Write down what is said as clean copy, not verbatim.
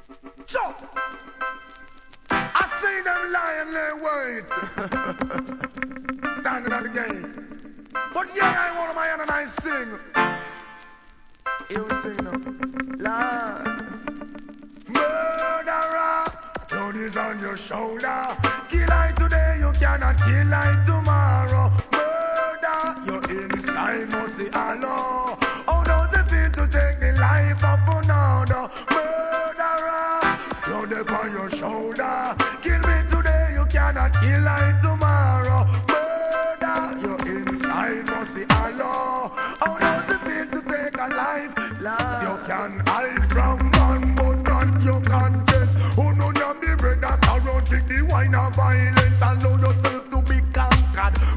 Chop! I see them lying there wait. Standing at the gate. But yeah, I want my hand and I sing. You sing now. Lord. Murderer, blood is on your shoulder. Kill I today, you cannot kill I tomorrow. Murder, your inside must say hello. How does it feel to take the life of another? Murderer, blood upon your shoulder. Kill me today, you cannot kill I tomorrow. Murder, your inside must say hello.